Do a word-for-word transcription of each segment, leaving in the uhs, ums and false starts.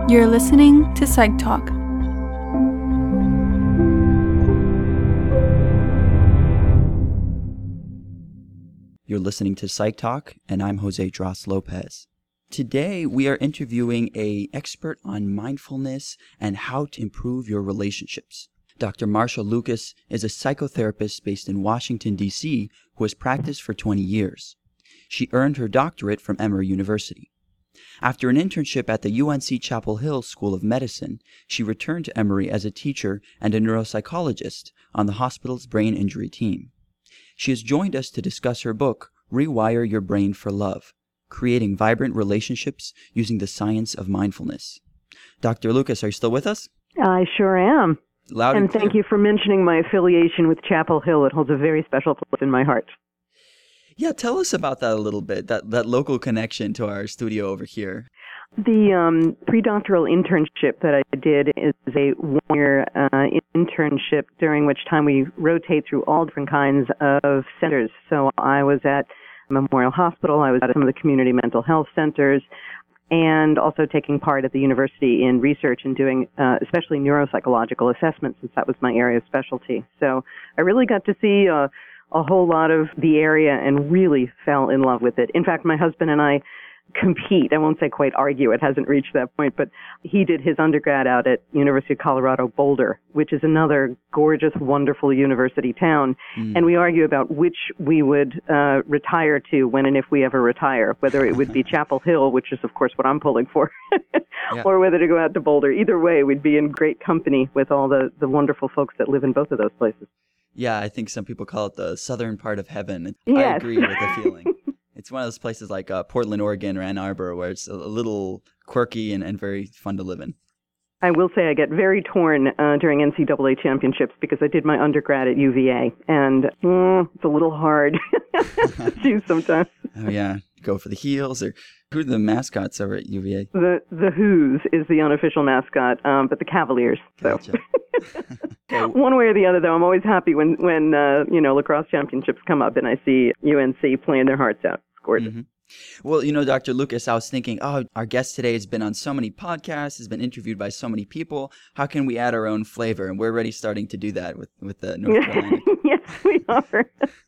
You're listening to Psych Talk. You're listening to Psych Talk, and I'm Jose Dras Lopez. Today, we are interviewing an expert on mindfulness and how to improve your relationships. Doctor Marsha Lucas is a psychotherapist based in Washington, D C, who has practiced for twenty years. She earned her doctorate from Emory University. After an internship at the U N C Chapel Hill School of Medicine, she returned to Emory as a teacher and a neuropsychologist on the hospital's brain injury team. She has joined us to discuss her book, Rewire Your Brain for Love, Creating Vibrant Relationships Using the Science of Mindfulness. Doctor Lucas, are you still with us? I sure am. Loud and and clear. Thank you for mentioning my affiliation with Chapel Hill. It holds a very special place in my heart. Yeah, tell us about that a little bit, that, that local connection to our studio over here. The um, pre-doctoral internship that I did is a one-year uh, internship during which time we rotate through all different kinds of centers. So I was at Memorial Hospital, I was at some of the community mental health centers, and also taking part at the university in research and doing uh, especially neuropsychological assessments, since that was my area of specialty. So I really got to see uh, a whole lot of the area and really fell in love with it. In fact, my husband and I compete. I won't say quite argue. It hasn't reached that point, but he did his undergrad out at University of Colorado Boulder, which is another gorgeous, wonderful university town. Mm. And we argue about which we would uh, retire to when and if we ever retire, whether it would be Chapel Hill, which is, of course, what I'm pulling for, yeah. or whether to go out to Boulder. Either way, we'd be in great company with all the, the wonderful folks that live in both of those places. Yeah, I think some people call it the southern part of heaven. Yes. I agree with the feeling. It's one of those places like uh, Portland, Oregon, or Ann Arbor, where it's a little quirky and, and very fun to live in. I will say I get very torn uh, during N C double A championships because I did my undergrad at U V A, and mm, it's a little hard to choose sometimes. Oh, yeah. Go for the heels, or who are the mascots over at U V A? The the Who's is the unofficial mascot, um, but the Cavaliers. So. Gotcha. Okay. One way or the other, though, I'm always happy when, when uh, you know, lacrosse championships come up and I see U N C playing their hearts out. It's gorgeous. Mm-hmm. Well, you know, Doctor Lucas, I was thinking, oh, our guest today has been on so many podcasts, has been interviewed by so many people. How can we add our own flavor? And we're already starting to do that with, with the North Carolina. Yes, we are.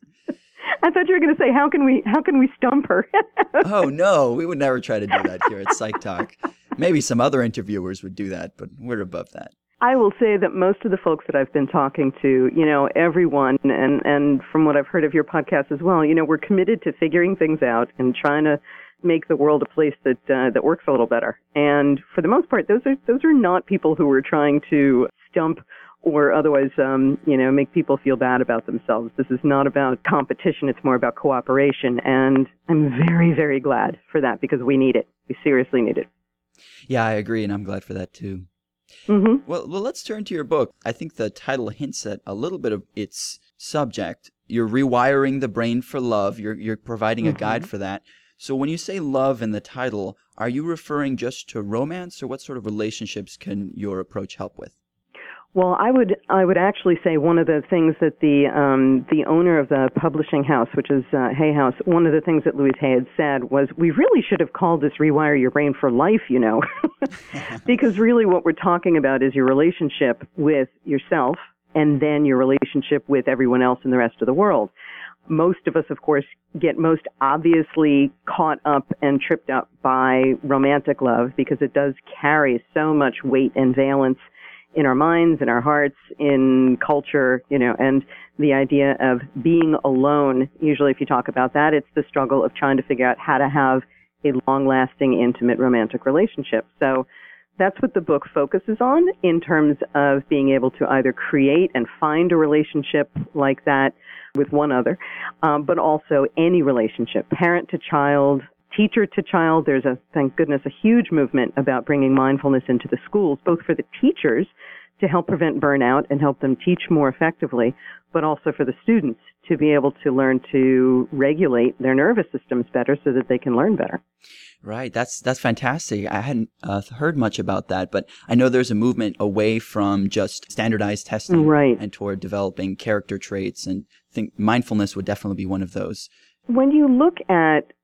I thought you were going to say, how can we how can we stump her? Oh, no, we would never try to do that here at Psych Talk. Maybe some other interviewers would do that, but we're above that. I will say that most of the folks that I've been talking to, you know, everyone, and, and from what I've heard of your podcast as well, you know, we're committed to figuring things out and trying to make the world a place that uh, that works a little better. And for the most part, those are those are not people who are trying to stump or otherwise, um, you know, make people feel bad about themselves. This is not about competition. It's more about cooperation. And I'm very, very glad for that because we need it. We seriously need it. Yeah, I agree. And I'm glad for that, too. Mm-hmm. Well, well, let's turn to your book. I think the title hints at a little bit of its subject. You're rewiring the brain for love. You're you're providing mm-hmm. a guide for that. So when you say love in the title, are you referring just to romance, or what sort of relationships can your approach help with? Well, I would I would actually say one of the things that the um, the owner of the publishing house, which is uh, Hay House, one of the things that Louise Hay had said was, we really should have called this Rewire Your Brain for Life, you know, because really what we're talking about is your relationship with yourself and then your relationship with everyone else in the rest of the world. Most of us, of course, get most obviously caught up and tripped up by romantic love because it does carry so much weight and valence in our minds, in our hearts, in culture, you know, and the idea of being alone. Usually if you talk about that, it's the struggle of trying to figure out how to have a long-lasting, intimate, romantic relationship. So that's what the book focuses on in terms of being able to either create and find a relationship like that with one other, um, but also any relationship, parent to child, teacher to child. There's a, thank goodness, a huge movement about bringing mindfulness into the schools, both for the teachers to help prevent burnout and help them teach more effectively, but also for the students to be able to learn to regulate their nervous systems better so that they can learn better. Right. That's that's fantastic. I hadn't uh, heard much about that, but I know there's a movement away from just standardized testing right. and toward developing character traits, and I think mindfulness would definitely be one of those. When you look at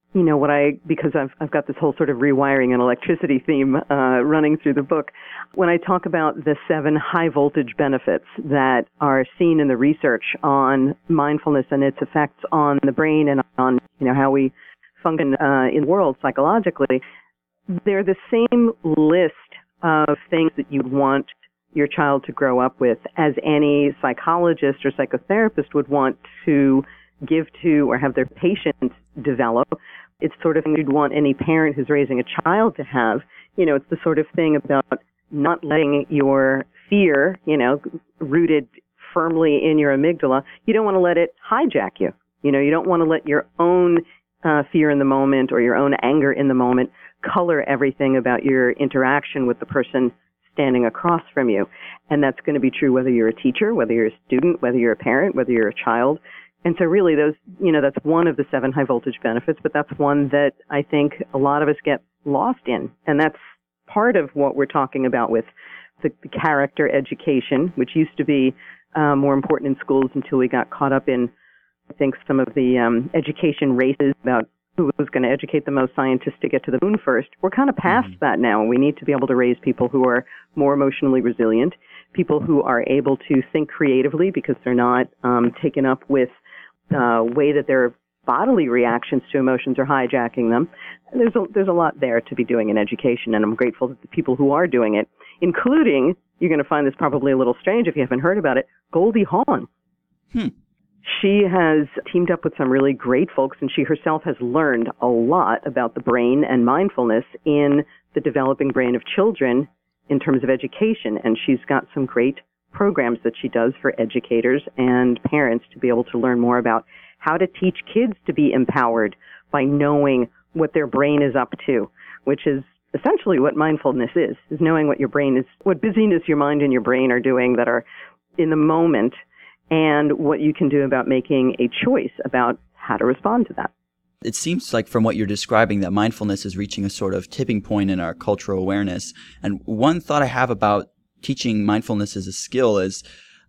you know, what I, because I've, I've got this whole sort of rewiring and electricity theme uh, running through the book, when I talk about the seven high voltage benefits that are seen in the research on mindfulness and its effects on the brain and on, you know, how we function uh, in the world psychologically, they're the same list of things that you want your child to grow up with as any psychologist or psychotherapist would want to give to or have their patient develop. It's sort of thing you'd want any parent who's raising a child to have. You know, it's the sort of thing about not letting your fear, you know, rooted firmly in your amygdala, you don't want to let it hijack you. You know, you don't want to let your own uh, fear in the moment or your own anger in the moment color everything about your interaction with the person standing across from you. And that's going to be true whether you're a teacher, whether you're a student, whether you're a parent, whether you're a child. And so really those, you know, that's one of the seven high voltage benefits, but that's one that I think a lot of us get lost in. And that's part of what we're talking about with the, the character education, which used to be uh, more important in schools until we got caught up in, I think, some of the um, education races about who was going to educate the most scientists to get to the moon first. We're kind of past mm-hmm. that now. We need to be able to raise people who are more emotionally resilient, people who are able to think creatively because they're not um, taken up with uh, way that their bodily reactions to emotions are hijacking them. There's a, there's a lot there to be doing in education, and I'm grateful that the people who are doing it, including, you're going to find this probably a little strange if you haven't heard about it, Goldie Hawn. Hmm. She has teamed up with some really great folks, and she herself has learned a lot about the brain and mindfulness in the developing brain of children in terms of education. And she's got some great programs that she does for educators and parents to be able to learn more about how to teach kids to be empowered by knowing what their brain is up to, which is essentially what mindfulness is, is knowing what your brain is, what busyness your mind and your brain are doing that are in the moment, and what you can do about making a choice about how to respond to that. It seems like from what you're describing that mindfulness is reaching a sort of tipping point in our cultural awareness. And one thought I have about teaching mindfulness as a skill is,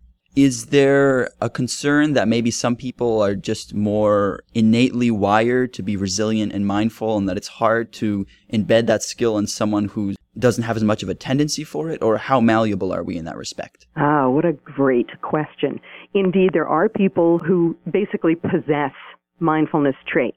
is there a concern that maybe some people are just more innately wired to be resilient and mindful, and that it's hard to embed that skill in someone who doesn't have as much of a tendency for it? Or how malleable are we in that respect? Ah, what a great question. Indeed, there are people who basically possess mindfulness traits.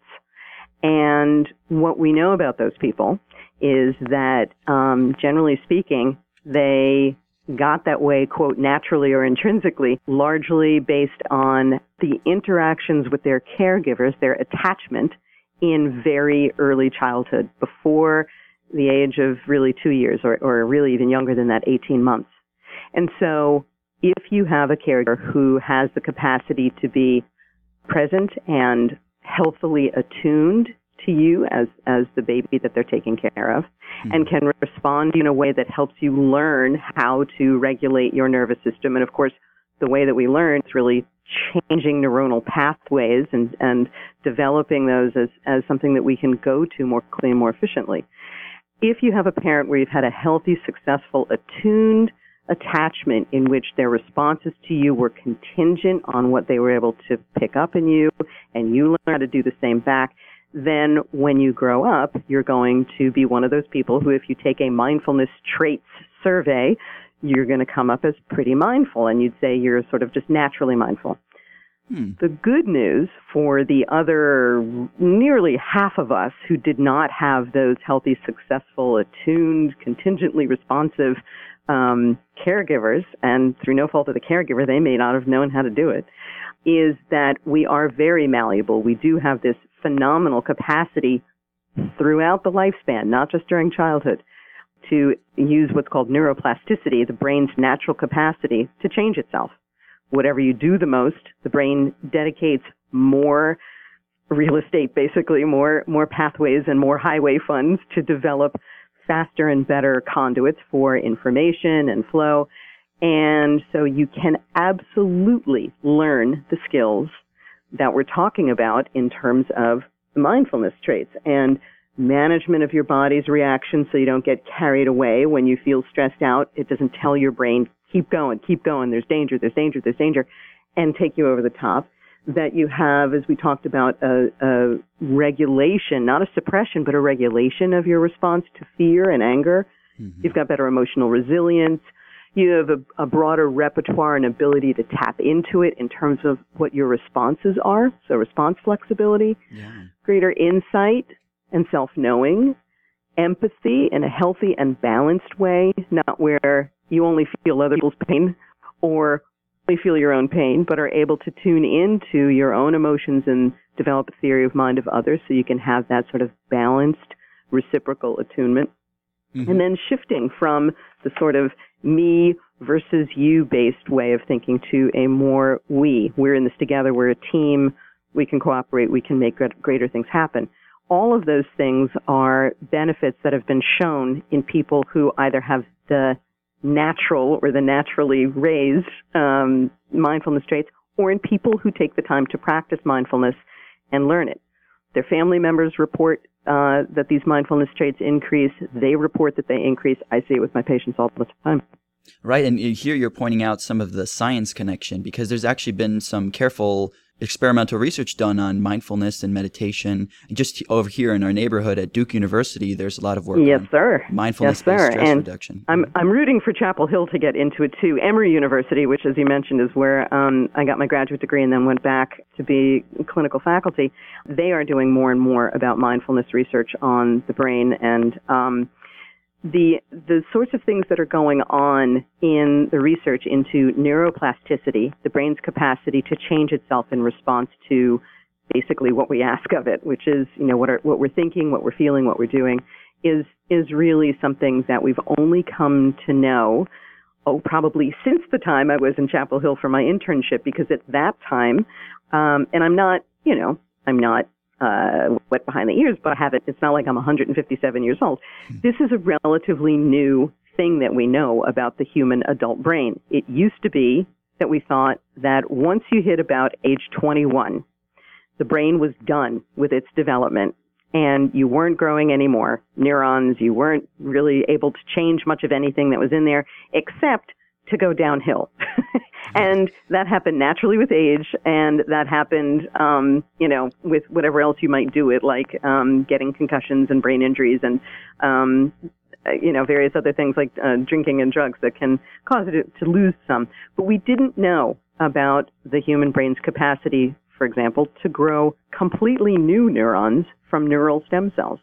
And what we know about those people is that, um, generally speaking, they got that way, quote, naturally or intrinsically, largely based on the interactions with their caregivers, their attachment in very early childhood, before the age of really two years or, or really even younger than that, eighteen months. And so if you have a caregiver who has the capacity to be present and healthily attuned to you as, as the baby that they're taking care of, mm-hmm. and can respond in a way that helps you learn how to regulate your nervous system. And of course, the way that we learn is really changing neuronal pathways and, and developing those as, as something that we can go to more quickly and more efficiently. If you have a parent where you've had a healthy, successful, attuned attachment in which their responses to you were contingent on what they were able to pick up in you, and you learn how to do the same back, then when you grow up, you're going to be one of those people who, if you take a mindfulness traits survey, you're going to come up as pretty mindful, and you'd say you're sort of just naturally mindful. Hmm. The good news for the other nearly half of us who did not have those healthy, successful, attuned, contingently responsive um, caregivers, and through no fault of the caregiver, they may not have known how to do it, is that we are very malleable. We do have this phenomenal capacity throughout the lifespan, not just during childhood, to use what's called neuroplasticity, the brain's natural capacity to change itself. Whatever you do the most, the brain dedicates more real estate, basically, more, more pathways and more highway funds to develop faster and better conduits for information and flow. And so you can absolutely learn the skills that we're talking about in terms of mindfulness traits and management of your body's reaction so you don't get carried away when you feel stressed out. It doesn't tell your brain, keep going, keep going, there's danger, there's danger, there's danger, and take you over the top. that you have, as we talked about, a, a regulation, not a suppression, but a regulation of your response to fear and anger. Mm-hmm. You've got better emotional resilience. You have a, a broader repertoire and ability to tap into it in terms of what your responses are, so response flexibility, yeah. Greater insight and self-knowing, empathy in a healthy and balanced way, not where you only feel other people's pain or only feel your own pain, but are able to tune into your own emotions and develop a theory of mind of others so you can have that sort of balanced, reciprocal attunement. Mm-hmm. And then shifting from the sort of me versus you based way of thinking to a more we. We're in this together. We're a team. We can cooperate. We can make greater things happen. All of those things are benefits that have been shown in people who either have the natural or the naturally raised um, mindfulness traits, or in people who take the time to practice mindfulness and learn it. Their family members report uh, that these mindfulness traits increase. They report that they increase. I see it with my patients all the time. Right, and here you're pointing out some of the science connection, because there's actually been some careful experimental research done on mindfulness and meditation. Just over here in our neighborhood at Duke University, there's a lot of work yes, on sir. mindfulness-based yes, sir. stress and reduction. I'm I'm rooting for Chapel Hill to get into it too. Emory University, which, as you mentioned, is where um, I got my graduate degree and then went back to be clinical faculty. They are doing more and more about mindfulness research on the brain, and um, the the sorts of things that are going on in the research into neuroplasticity, the brain's capacity to change itself in response to basically what we ask of it, which is, you know, what are, what we're thinking, what we're feeling, what we're doing, is is really something that we've only come to know, oh, probably since the time I was in Chapel Hill for my internship, because at that time, um, and I'm not, you know, I'm not Uh, wet behind the ears, but I have it. It's not like I'm one hundred fifty-seven years old. This is a relatively new thing that we know about the human adult brain. It used to be that we thought that once you hit about age twenty-one, the brain was done with its development and you weren't growing any more neurons. You weren't really able to change much of anything that was in there except to go downhill. And that happened naturally with age, and that happened, um, you know, with whatever else you might do it, like um, getting concussions and brain injuries and, um, you know, various other things like uh, drinking and drugs that can cause it to lose some. But we didn't know about the human brain's capacity, for example, to grow completely new neurons from neural stem cells.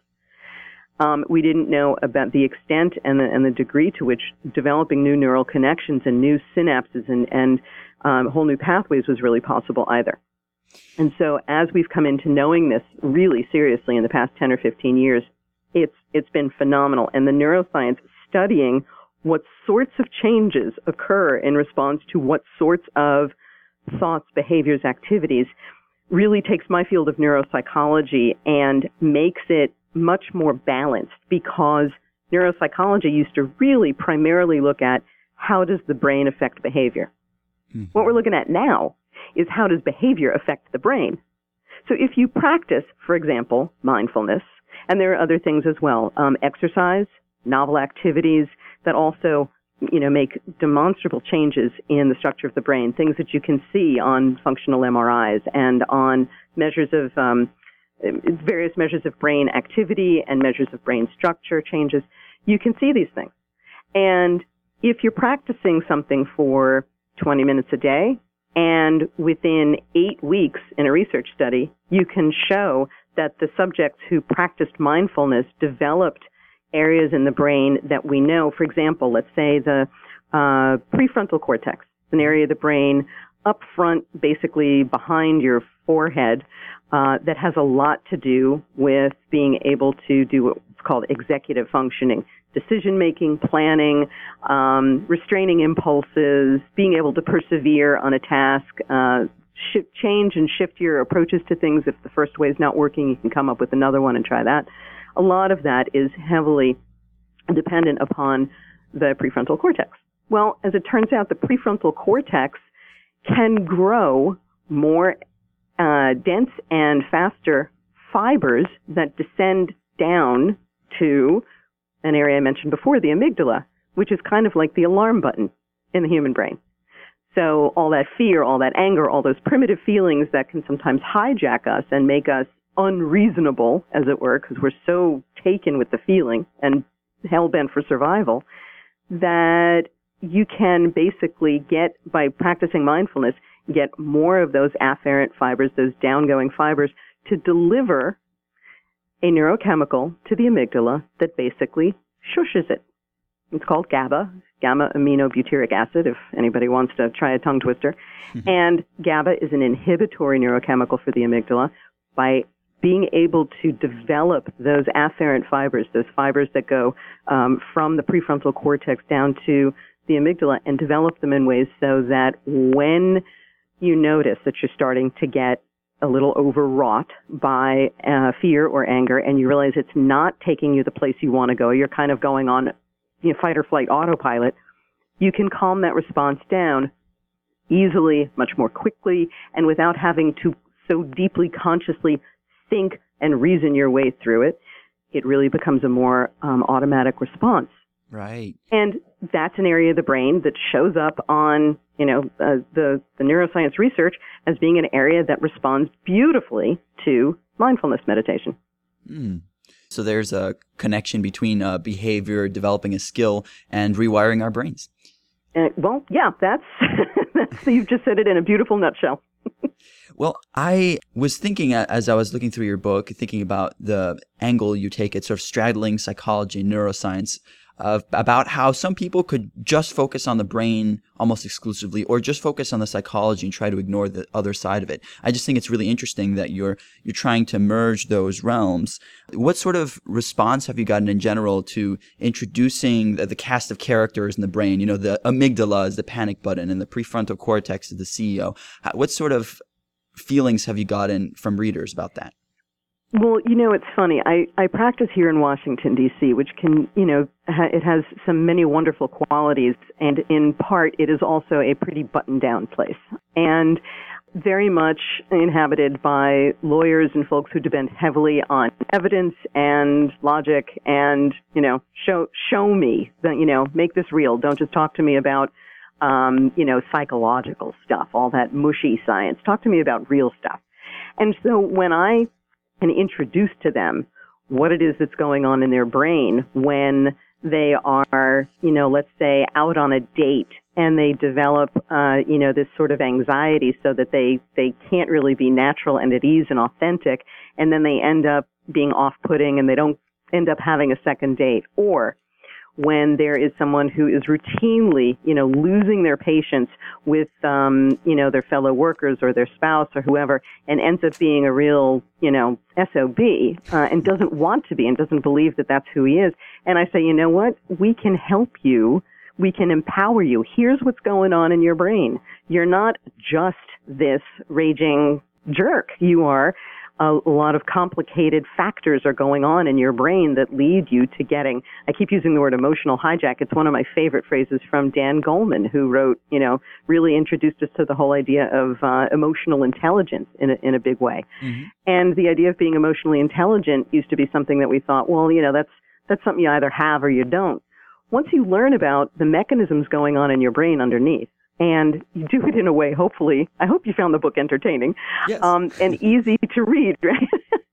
Um, we didn't know about the extent and the, and the degree to which developing new neural connections and new synapses and, and um, whole new pathways was really possible either. And so as we've come into knowing this really seriously in the past ten or fifteen years, it's it's been phenomenal. And the neuroscience studying what sorts of changes occur in response to what sorts of thoughts, behaviors, activities really takes my field of neuropsychology and makes it much more balanced, because neuropsychology used to really primarily look at how does the brain affect behavior. Mm-hmm. What we're looking at now is how does behavior affect the brain. So if you practice, for example, mindfulness, and there are other things as well, um, exercise, novel activities that also, you know, make demonstrable changes in the structure of the brain, things that you can see on functional M R Is and on measures of um, various measures of brain activity and measures of brain structure changes. You can see these things. And if you're practicing something for twenty minutes a day, and within eight weeks in a research study, you can show that the subjects who practiced mindfulness developed areas in the brain that we know. For example, let's say the uh, prefrontal cortex, an area of the brain up front, basically behind your forehead, uh, that has a lot to do with being able to do what's called executive functioning, decision-making, planning, um, restraining impulses, being able to persevere on a task, uh, shift, change and shift your approaches to things. If the first way is not working, you can come up with another one and try that. A lot of that is heavily dependent upon the prefrontal cortex. Well, as it turns out, the prefrontal cortex can grow more uh, dense and faster fibers that descend down to an area I mentioned before, the amygdala, which is kind of like the alarm button in the human brain. So all that fear, all that anger, all those primitive feelings that can sometimes hijack us and make us unreasonable, as it were, because we're so taken with the feeling and hell-bent for survival, that you can basically get, by practicing mindfulness, get more of those afferent fibers, those downgoing fibers, to deliver a neurochemical to the amygdala that basically shushes it. It's called GABA, gamma-aminobutyric acid, if anybody wants to try a tongue twister. Mm-hmm. And GABA is an inhibitory neurochemical for the amygdala. By being able to develop those afferent fibers, those fibers that go um, from the prefrontal cortex down to the amygdala, and develop them in ways so that when you notice that you're starting to get a little overwrought by uh, fear or anger, and you realize it's not taking you the place you want to go, you're kind of going on, you know, fight or flight autopilot, you can calm that response down easily, much more quickly, and without having to so deeply consciously think and reason your way through it. It really becomes a more um, automatic response. Right. And that's an area of the brain that shows up on, you know, uh, the, the neuroscience research as being an area that responds beautifully to mindfulness meditation. Mm. So there's a connection between uh, behavior, developing a skill, and rewiring our brains. Uh, well, yeah, that's, that's you've just said it in a beautiful nutshell. Well, I was thinking as I was looking through your book, thinking about the angle you take at sort of straddling psychology and neuroscience, uh, about how some people could just focus on the brain almost exclusively, or just focus on the psychology and try to ignore the other side of it. I just think it's really interesting that you're you're trying to merge those realms. What sort of response have you gotten in general to introducing the, the cast of characters in the brain? You know, the amygdala is the panic button, and the prefrontal cortex is the C E O. What sort of feelings have you gotten from readers about that? Well, you know, it's funny. I, I practice here in Washington, D C, which can, you know, ha- it has some many wonderful qualities, and in part, it is also a pretty buttoned-down place, and very much inhabited by lawyers and folks who depend heavily on evidence and logic and, you know, show show me, that, you know, make this real. Don't just talk to me about, um, you know, psychological stuff, all that mushy science. Talk to me about real stuff. And so when I and introduce to them what it is that's going on in their brain when they are, you know, let's say out on a date and they develop, uh, you know, this sort of anxiety so that they, they can't really be natural and at ease and authentic, and then they end up being off-putting and they don't end up having a second date. Or when there is someone who is routinely, you know, losing their patience with, um, you know, their fellow workers or their spouse or whoever, and ends up being a real, you know, S O B, uh, and doesn't want to be and doesn't believe that that's who he is. And I say, you know what? We can help you. We can empower you. Here's what's going on in your brain. You're not just this raging jerk. You are a lot of complicated factors are going on in your brain that lead you to getting, I keep using the word emotional hijack. It's one of my favorite phrases from Dan Goleman, who wrote, you know, really introduced us to the whole idea of uh, emotional intelligence in a, in a big way. Mm-hmm. And the idea of being emotionally intelligent used to be something that we thought, well, you know, that's, that's something you either have or you don't. Once you learn about the mechanisms going on in your brain underneath, and you do it in a way, hopefully, I hope you found the book entertaining, yes. um, and easy to read, right?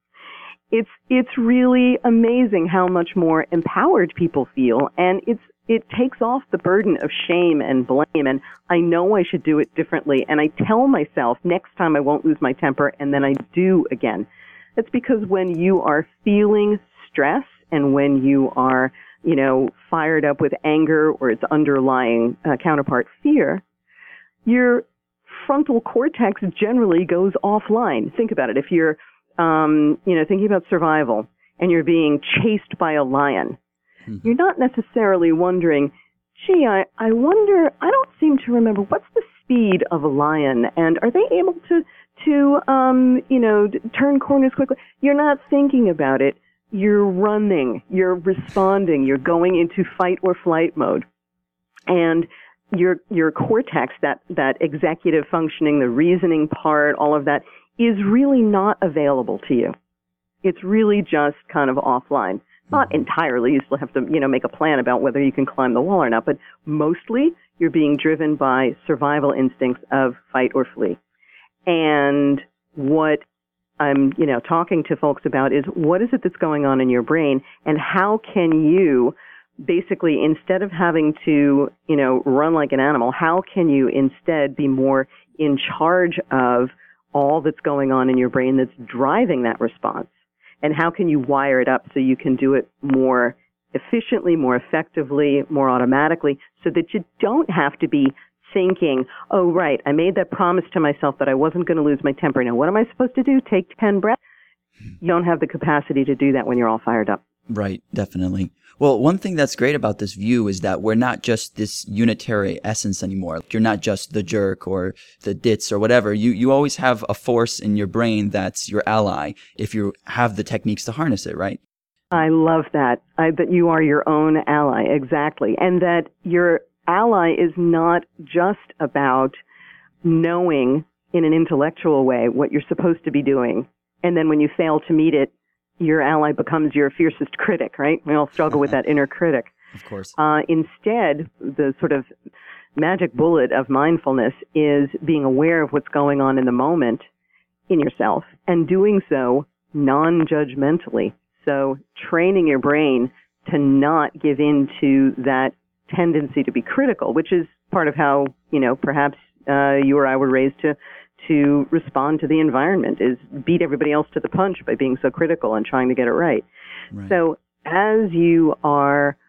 it's it's really amazing how much more empowered people feel, and it's it takes off the burden of shame and blame, and I know I should do it differently, and I tell myself next time I won't lose my temper, and then I do again. It's because when you are feeling stress and when you are, you know, fired up with anger or its underlying uh, counterpart, fear, your frontal cortex generally goes offline. Think about it. If you're, um, you know, thinking about survival and you're being chased by a lion, mm-hmm. you're not necessarily wondering, gee, I, I wonder, I don't seem to remember, what's the speed of a lion? And are they able to, to um, you know, turn corners quickly? You're not thinking about it. You're running. You're responding. You're going into fight or flight mode. And your your cortex, that, that executive functioning, the reasoning part, all of that, is really not available to you. It's really just kind of offline. Not entirely. You still have to, you know, make a plan about whether you can climb the wall or not. But mostly, you're being driven by survival instincts of fight or flee. And what I'm, you know, talking to folks about is what is it that's going on in your brain, and how can you basically, instead of having to, you know, run like an animal, how can you instead be more in charge of all that's going on in your brain that's driving that response? And how can you wire it up so you can do it more efficiently, more effectively, more automatically, so that you don't have to be thinking, oh, right, I made that promise to myself that I wasn't going to lose my temper. Now, what am I supposed to do? Take ten breaths? You don't have the capacity to do that when you're all fired up. Right, definitely. Well, one thing that's great about this view is that we're not just this unitary essence anymore. You're not just the jerk or the ditz or whatever. You you always have a force in your brain that's your ally if you have the techniques to harness it, right? I love that, I, that you are your own ally, exactly. And that your ally is not just about knowing in an intellectual way what you're supposed to be doing. And then when you fail to meet it, your ally becomes your fiercest critic, right? We all struggle with that inner critic. Of course. Uh, instead, the sort of magic bullet of mindfulness is being aware of what's going on in the moment in yourself and doing so non-judgmentally. So training your brain to not give in to that tendency to be critical, which is part of how, you know, perhaps uh, you or I were raised to to respond to the environment, is beat everybody else to the punch by being so critical and trying to get it right. Right. So as you are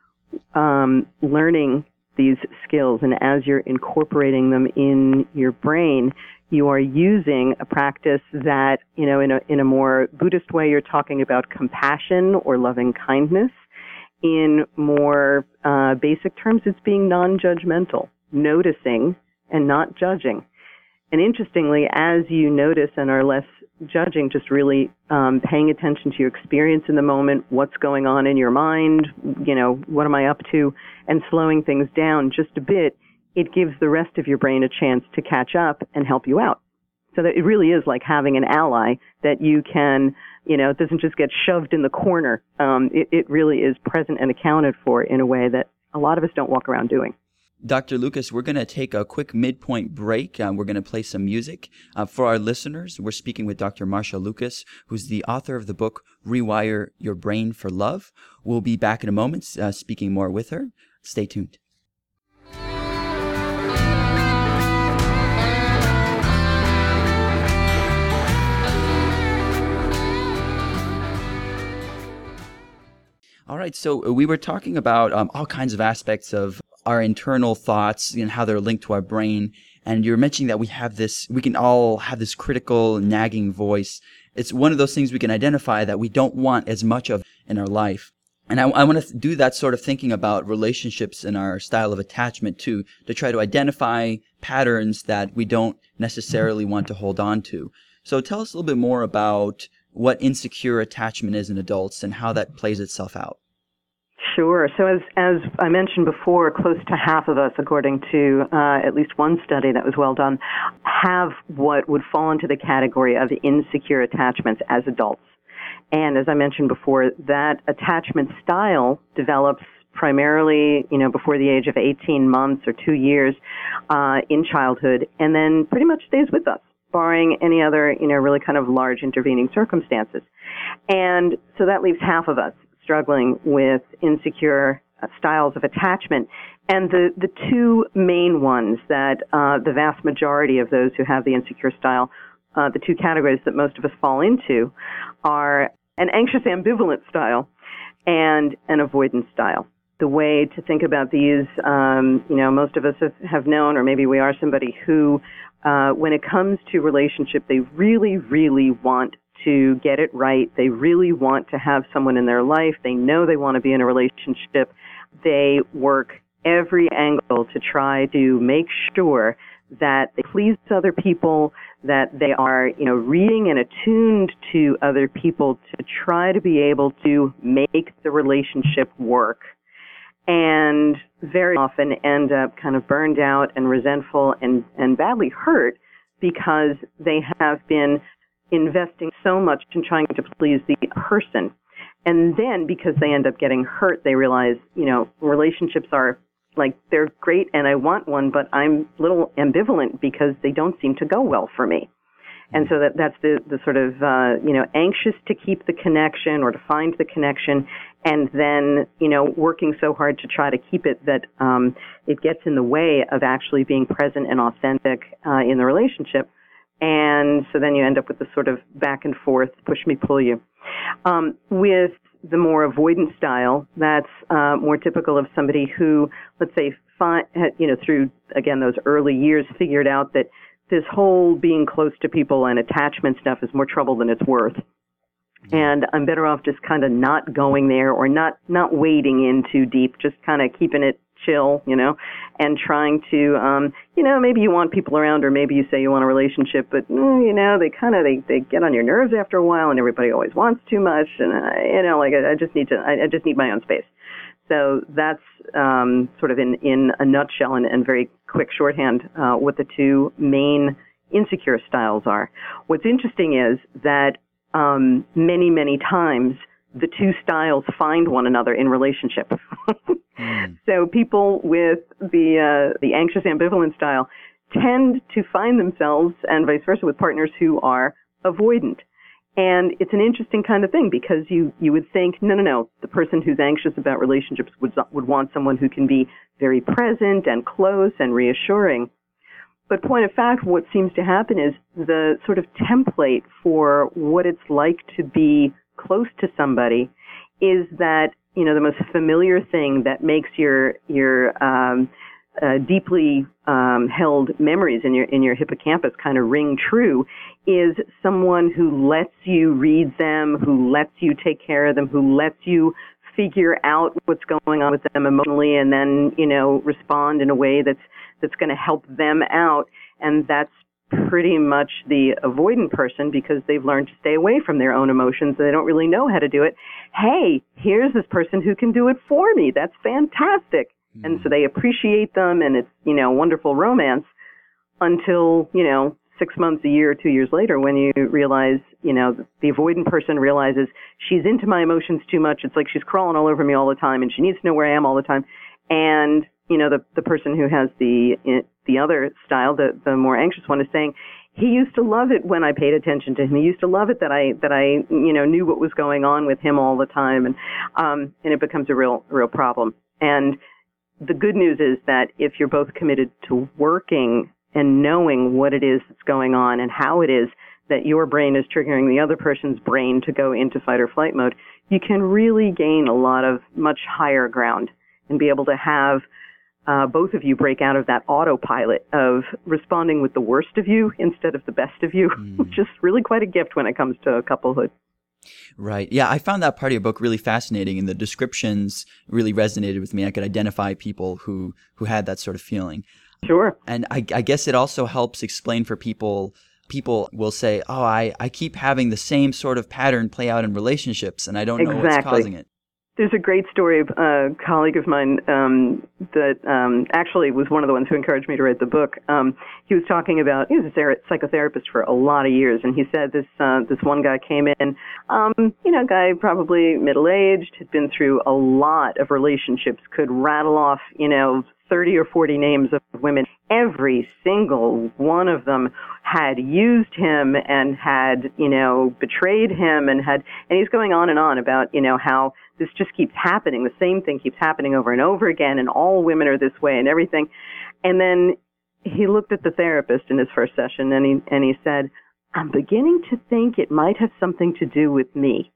um, learning these skills and as you're incorporating them in your brain, you are using a practice that, you know, in a in a more Buddhist way, you're talking about compassion or loving kindness. In more uh, basic terms, it's being non-judgmental, noticing and not judging. And interestingly, as you notice and are less judging, just really um, paying attention to your experience in the moment, what's going on in your mind, you know, what am I up to, and slowing things down just a bit, it gives the rest of your brain a chance to catch up and help you out. So that it really is like having an ally that you can, you know, it doesn't just get shoved in the corner. Um, it, it really is present and accounted for in a way that a lot of us don't walk around doing. Doctor Lucas, we're going to take a quick midpoint break. Um, we're going to play some music. Uh, for our listeners, we're speaking with Doctor Marsha Lucas, who's the author of the book Rewire Your Brain for Love. We'll be back in a moment uh, speaking more with her. Stay tuned. All right, so we were talking about um, all kinds of aspects of our internal thoughts and how they're linked to our brain. And you're mentioning that we have this, we can all have this critical, nagging voice. It's one of those things we can identify that we don't want as much of in our life. And I, I want to do that sort of thinking about relationships and our style of attachment too, to try to identify patterns that we don't necessarily want to hold on to. So tell us a little bit more about what insecure attachment is in adults and how that plays itself out. Sure. So as as I mentioned before, close to half of us, according to uh, at least one study that was well done, have what would fall into the category of insecure attachments as adults. And as I mentioned before, that attachment style develops primarily, you know, before the age of eighteen months or two years uh, in childhood, and then pretty much stays with us, barring any other, you know, really kind of large intervening circumstances. And so that leaves half of us struggling with insecure uh, styles of attachment. And the, the two main ones that uh, the vast majority of those who have the insecure style, uh, the two categories that most of us fall into are an anxious ambivalent style and an avoidance style. The way to think about these, um, you know, most of us have, have known, or maybe we are somebody who, uh, when it comes to relationship, they really, really want to get it right. They really want to have someone in their life. They know they want to be in a relationship. They work every angle to try to make sure that they please other people, that they are, you know, reading and attuned to other people to try to be able to make the relationship work. And very often end up kind of burned out and resentful and, and badly hurt because they have been investing so much in trying to please the person And then because they end up getting hurt, they realize, you know, relationships are like, they're great and I want one, but I'm a little ambivalent because they don't seem to go well for me. And so that that's the, the sort of, uh, you know, anxious to keep the connection or to find the connection, and then, you know, working so hard to try to keep it that um, it gets in the way of actually being present and authentic uh, in the relationship. And so then you end up with this sort of back and forth, push me, pull you. Um, with the more avoidant style, that's uh, more typical of somebody who, let's say, fi- you know, through, again, those early years, figured out that this whole being close to people and attachment stuff is more trouble than it's worth. And I'm better off just kind of not going there or not, not wading in too deep, just kind of keeping it chill, you know, and trying to, um, you know, maybe you want people around, or maybe you say you want a relationship, but, mm, you know, they kind of, they, they get on your nerves after a while, and everybody always wants too much. And, I, you know, like, I, I just need to, I, I just need my own space. So that's um, sort of in, in a nutshell and, and very quick shorthand uh, what the two main insecure styles are. What's interesting is that um, many, many times the two styles find one another in relationship. mm. So people with the uh, the anxious ambivalent style tend to find themselves, and vice versa, with partners who are avoidant. And it's an interesting kind of thing, because you, you would think, no, no, no, the person who's anxious about relationships would, would want someone who can be very present and close and reassuring. But point of fact, what seems to happen is the sort of template for what it's like to be close to somebody is that, you know, the most familiar thing that makes your, your, um, Uh, deeply um, held memories in your in your hippocampus kind of ring true is someone who lets you read them, who lets you take care of them, who lets you figure out what's going on with them emotionally, and then, you know, respond in a way that's that's going to help them out. And that's pretty much the avoidant person, because they've learned to stay away from their own emotions. They don't really know how to do it. Hey, here's this person who can do it for me. That's fantastic. And so they appreciate them, and it's, you know, wonderful romance until, you know, six months, a year, two years later, when you realize, you know, the avoidant person realizes she's into my emotions too much. It's like she's crawling all over me all the time, and she needs to know where I am all the time. And, you know, the the person who has the the other style, the the more anxious one, is saying, he used to love it when I paid attention to him. He used to love it that I that I, you know, knew what was going on with him all the time, and um and it becomes a real real problem. And the good news is that if you're both committed to working and knowing what it is that's going on and how it is that your brain is triggering the other person's brain to go into fight or flight mode, you can really gain a lot of much higher ground and be able to have uh, both of you break out of that autopilot of responding with the worst of you instead of the best of you, mm. which is really quite a gift when it comes to couplehood. Right. Yeah, I found that part of your book really fascinating, and the descriptions really resonated with me. I could identify people who, who had that sort of feeling. Sure. And I, I guess it also helps explain for people, people will say, oh, I, I keep having the same sort of pattern play out in relationships, and I don't know exactly. what's causing it. There's a great story of a colleague of mine um, that um, actually was one of the ones who encouraged me to write the book. Um, he was talking about, he was a psychotherapist for a lot of years, and he said this uh, this one guy came in, um, you know, guy probably middle-aged, had been through a lot of relationships, could rattle off, you know, thirty or forty names of women. Every single one of them had used him and had, you know, betrayed him, and had, and he's going on and on about, you know, how this just keeps happening. The same thing keeps happening over and over again, and all women are this way and everything. And then he looked at the therapist in his first session, and he and he said, I'm beginning to think it might have something to do with me.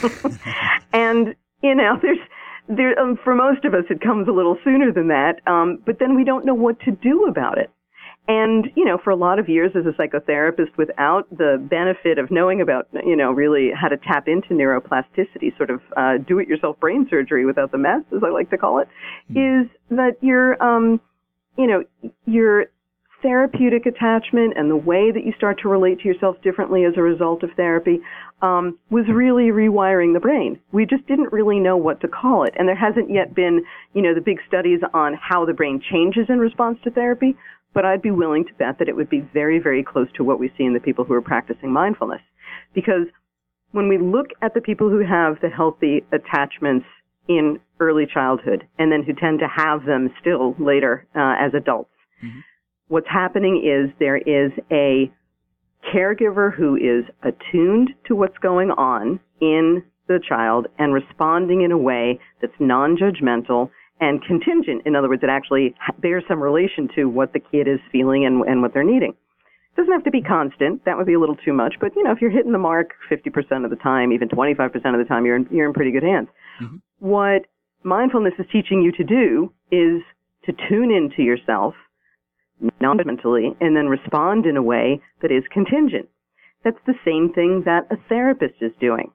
And, you know, there's, there, um, for most of us, it comes a little sooner than that, um, but then we don't know what to do about it. And, you know, for a lot of years as a psychotherapist, without the benefit of knowing about, you know, really how to tap into neuroplasticity, sort of uh, do-it-yourself brain surgery without the mess, as I like to call it, mm. is that your, um, you know, your therapeutic attachment and the way that you start to relate to yourself differently as a result of therapy um, was really rewiring the brain. We just didn't really know what to call it. And there hasn't yet been, you know, the big studies on how the brain changes in response to therapy. But I'd be willing to bet that it would be very, very close to what we see in the people who are practicing mindfulness. Because when we look at the people who have the healthy attachments in early childhood and then who tend to have them still later uh, as adults, mm-hmm. what's happening is there is a caregiver who is attuned to what's going on in the child and responding in a way that's non-judgmental and contingent. In other words, it actually bears some relation to what the kid is feeling and, and what they're needing. It doesn't have to be constant. That would be a little too much. But, you know, if you're hitting the mark fifty percent of the time, even twenty-five percent of the time, you're in, you're in pretty good hands. Mm-hmm. What mindfulness is teaching you to do is to tune into yourself non-judgmentally and then respond in a way that is contingent. That's the same thing that a therapist is doing.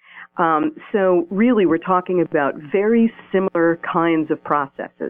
Um, so really, we're talking about very similar kinds of processes,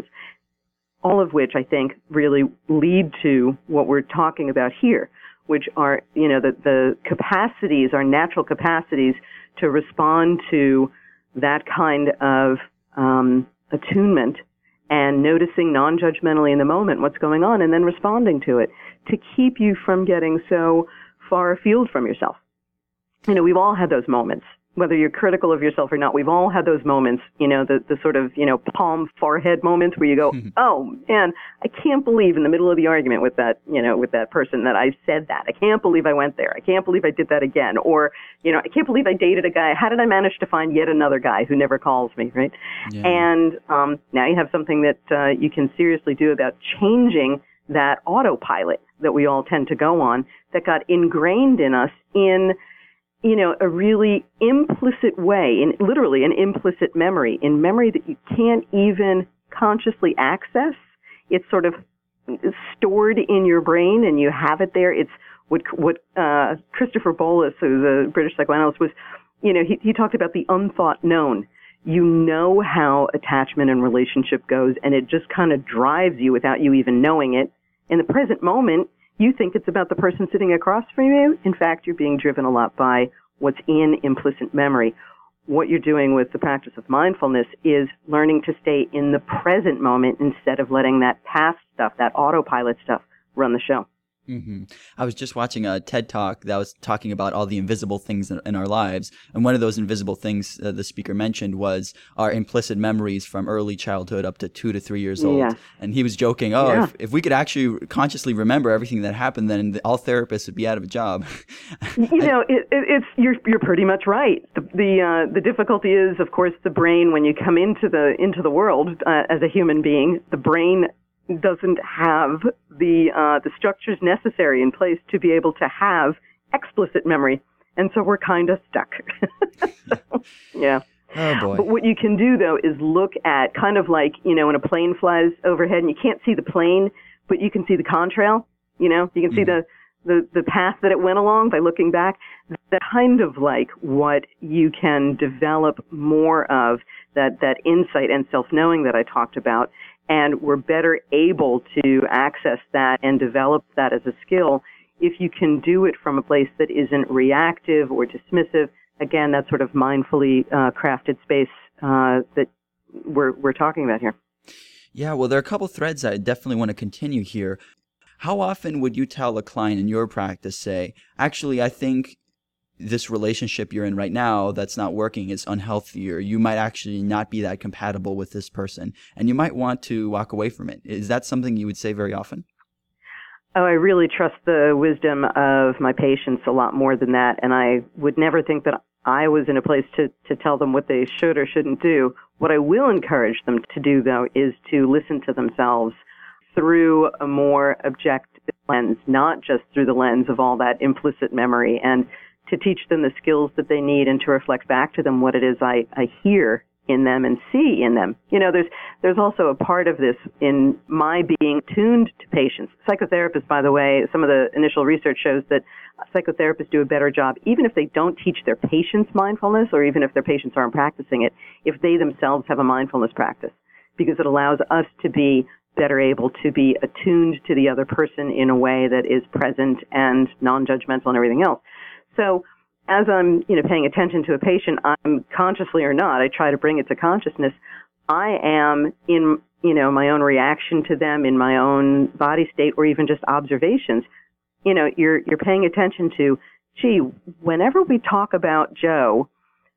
all of which I think really lead to what we're talking about here, which are, you know, the, the capacities, our natural capacities to respond to that kind of um, attunement and noticing non-judgmentally in the moment what's going on and then responding to it to keep you from getting so far afield from yourself. You know, we've all had those moments. Whether you're critical of yourself or not, we've all had those moments, you know, the, the sort of, you know, palm forehead moments where you go, oh, man, I can't believe in the middle of the argument with that, you know, with that person that I said that. I can't believe I went there. I can't believe I did that again. Or, you know, I can't believe I dated a guy. How did I manage to find yet another guy who never calls me, right? Yeah. And um, now you have something that uh, you can seriously do about changing that autopilot that we all tend to go on that got ingrained in us in you know, a really implicit way, in literally an implicit memory, in memory that you can't even consciously access. It's sort of stored in your brain and you have it there. It's what, what, uh, Christopher Bollas, who's a British psychoanalyst, was, you know, he, he talked about the unthought known. You know how attachment and relationship goes and it just kind of drives you without you even knowing it. In the present moment, you think it's about the person sitting across from you. In fact, you're being driven a lot by what's in implicit memory. What you're doing with the practice of mindfulness is learning to stay in the present moment instead of letting that past stuff, that autopilot stuff, run the show. Mm-hmm. I was just watching a TED Talk that was talking about all the invisible things in, in our lives. And one of those invisible things uh, the speaker mentioned was our implicit memories from early childhood up to two to three years old. Yeah. And he was joking, oh, yeah. if, if we could actually consciously remember everything that happened, then the, all therapists would be out of a job. you know, it, it, it's you're you're pretty much right. The the, uh, the difficulty is, of course, the brain, when you come into the into the world uh, as a human being, the brain doesn't have the uh, the structures necessary in place to be able to have explicit memory, and so we're kind of stuck. so, yeah. Oh boy. But what you can do though is look at kind of like, you know, when a plane flies overhead and you can't see the plane, but you can see the contrail. You know, you can see mm-hmm. the, the the path that it went along by looking back. That kind of like what you can develop more of, that that insight and self-knowing that I talked about. And we're better able to access that and develop that as a skill if you can do it from a place that isn't reactive or dismissive. Again, that sort of mindfully uh, crafted space uh, that we're we're talking about here. Yeah, well, there are a couple threads I definitely want to continue here. How often would you tell a client in your practice, say, actually, I think this relationship you're in right now that's not working is unhealthy, or you might actually not be that compatible with this person, and you might want to walk away from it? Is that something you would say very often? Oh, I really trust the wisdom of my patients a lot more than that, and I would never think that I was in a place to, to tell them what they should or shouldn't do. What I will encourage them to do, though, is to listen to themselves through a more objective lens, not just through the lens of all that implicit memory, and to teach them the skills that they need and to reflect back to them what it is I, I hear in them and see in them. You know, there's there's also a part of this in my being tuned to patients. Psychotherapists, by the way, some of the initial research shows that psychotherapists do a better job, even if they don't teach their patients mindfulness, or even if their patients aren't practicing it, if they themselves have a mindfulness practice, because it allows us to be better able to be attuned to the other person in a way that is present and non-judgmental and everything else. So as I'm, you know, paying attention to a patient, I'm consciously or not, I try to bring it to consciousness. I am in, you know, my own reaction to them, in my own body state, or even just observations. You know, you're, you're paying attention to gee, whenever we talk about Joe,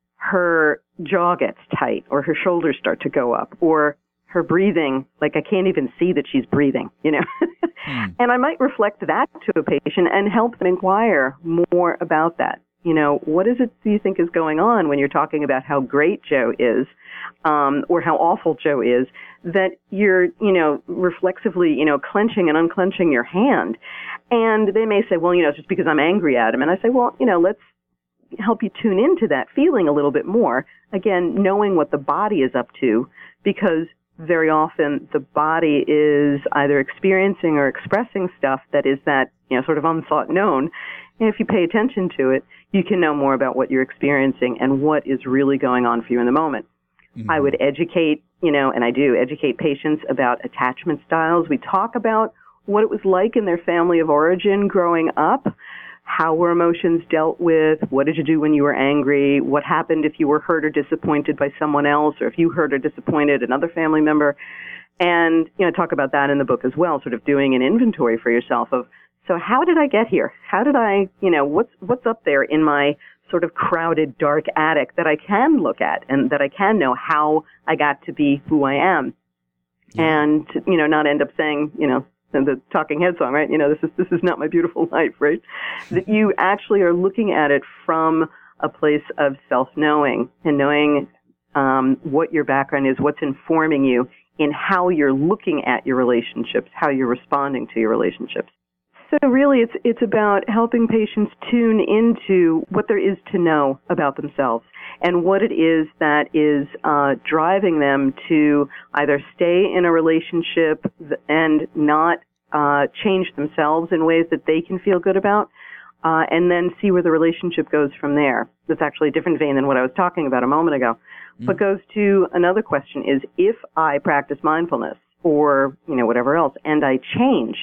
her jaw gets tight or her shoulders start to go up or her breathing, like I can't even see that she's breathing, you know. mm. And I might reflect that to a patient and help them inquire more about that. You know, what is it you think is going on when you're talking about how great Joe is, um, or how awful Joe is, that you're, you know, reflexively, you know, clenching and unclenching your hand. And they may say, well, you know, it's just because I'm angry at him. And I say, well, you know, let's help you tune into that feeling a little bit more. Again, knowing what the body is up to, because very often the body is either experiencing or expressing stuff that is that, you know, sort of unthought known. And if you pay attention to it, you can know more about what you're experiencing and what is really going on for you in the moment. Mm-hmm. I would educate, you know, and I do educate patients about attachment styles. We talk about what it was like in their family of origin growing up. How were emotions dealt with? What did you do when you were angry? What happened if you were hurt or disappointed by someone else, or if you hurt or disappointed another family member? And, you know, talk about that in the book as well, sort of doing an inventory for yourself of, so how did I get here? How did I, you know, what's what's up there in my sort of crowded, dark attic that I can look at and that I can know how I got to be who I am? Yeah. And, you know, not end up saying, you know, the Talking Head song, right? You know, this is this is not my beautiful life, right? That you actually are looking at it from a place of self-knowing and knowing um, what your background is, what's informing you in how you're looking at your relationships, how you're responding to your relationships. So really, it's it's about helping patients tune into what there is to know about themselves and what it is that is uh, driving them to either stay in a relationship and not uh, change themselves in ways that they can feel good about, uh, and then see where the relationship goes from there. That's actually a different vein than what I was talking about a moment ago. Mm. But goes to another question is, if I practice mindfulness or, you know, whatever else, and I change,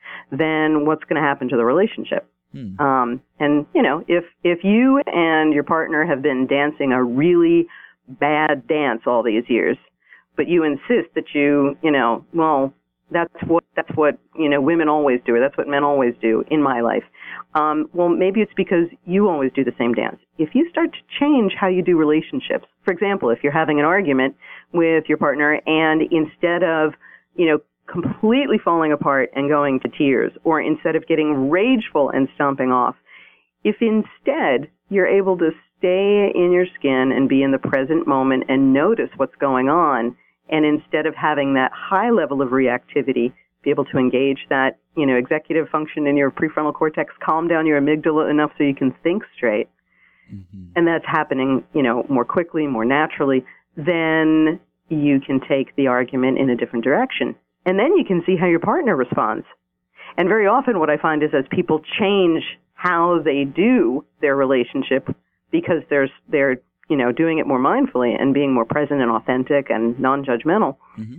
then what's going to happen to the relationship? Hmm. Um, and, you know, if, if you and your partner have been dancing a really bad dance all these years, but you insist that you, you know, well, that's what, that's what, you know, women always do, or that's what men always do in my life. Um, well, maybe it's because you always do the same dance. If you start to change how you do relationships, for example, if you're having an argument with your partner and instead of, you know, completely falling apart and going to tears, or instead of getting rageful and stomping off, if instead you're able to stay in your skin and be in the present moment and notice what's going on, and instead of having that high level of reactivity, be able to engage that, you know, executive function in your prefrontal cortex, calm down your amygdala enough so you can think straight, mm-hmm. and that's happening, you know, more quickly, more naturally, then you can take the argument in a different direction. And then you can see how your partner responds. And very often what I find is as people change how they do their relationship because they're, they're you know, doing it more mindfully and being more present and authentic and non-judgmental, mm-hmm.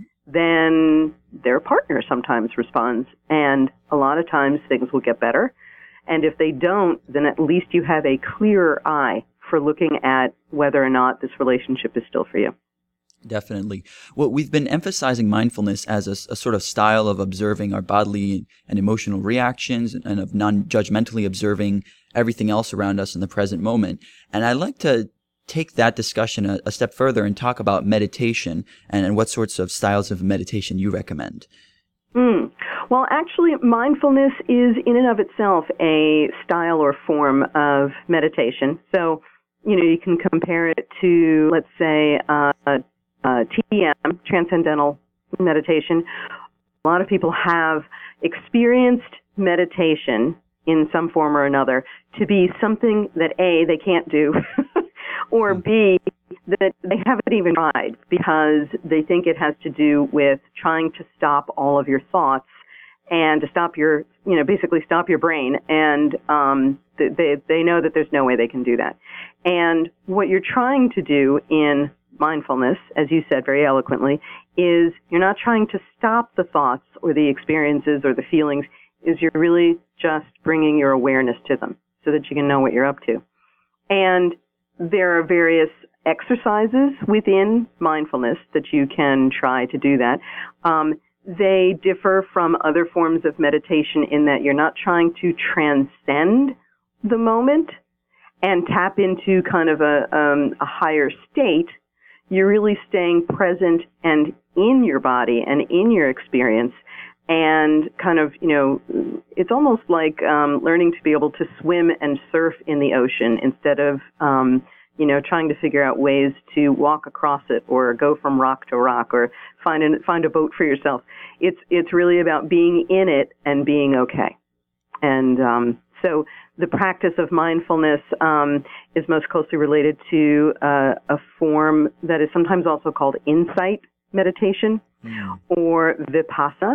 then their partner sometimes responds. And a lot of times things will get better. And if they don't, then at least you have a clearer eye for looking at whether or not this relationship is still for you. Definitely. Well, we've been emphasizing mindfulness as a, a sort of style of observing our bodily and emotional reactions and of non-judgmentally observing everything else around us in the present moment. And I'd like to take that discussion a, a step further and talk about meditation and, and what sorts of styles of meditation you recommend. Mm. Well, actually, mindfulness is in and of itself a style or form of meditation. So, you know, you can compare it to, let's say, uh, Uh, T M, Transcendental Meditation. A lot of people have experienced meditation in some form or another to be something that A, they can't do, or B, that they haven't even tried because they think it has to do with trying to stop all of your thoughts and to stop your, you know, basically stop your brain. And um, they, they know that there's no way they can do that. And what you're trying to do in mindfulness, as you said very eloquently, is you're not trying to stop the thoughts or the experiences or the feelings, is you're really just bringing your awareness to them so that you can know what you're up to. And there are various exercises within mindfulness that you can try to do that. Um, they differ from other forms of meditation in that you're not trying to transcend the moment and tap into kind of a, um, a higher state, you're really staying present and in your body and in your experience. And kind of, you know, it's almost like um, learning to be able to swim and surf in the ocean instead of, um, you know, trying to figure out ways to walk across it or go from rock to rock or find a, find a boat for yourself. It's it's really about being in it and being okay. And um, so the practice of mindfulness um, is most closely related to uh, a form that is sometimes also called insight meditation mm. or vipassana.